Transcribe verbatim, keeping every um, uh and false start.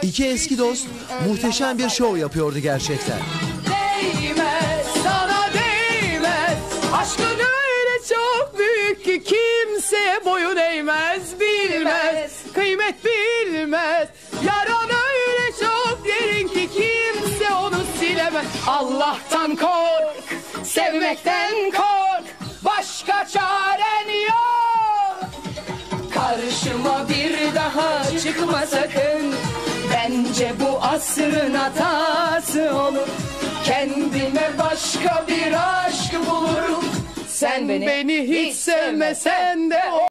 İki eski dost muhteşem bir şov yapıyordu gerçekten. Değmez, sana değmez. Aşkın öyle çok büyük ki kimseye boyun eğmez, bilmez, kıymet bilmez. Yaran öyle çok derin ki kimse onu silemez. Allah'tan kork, sevmekten kork, başka çaren yok. Karşıma bir daha çıkma sakın. Bence bu asrın hatası olur. Kendime başka bir aşk bulurum. Sen beni, beni hiç sevmesen de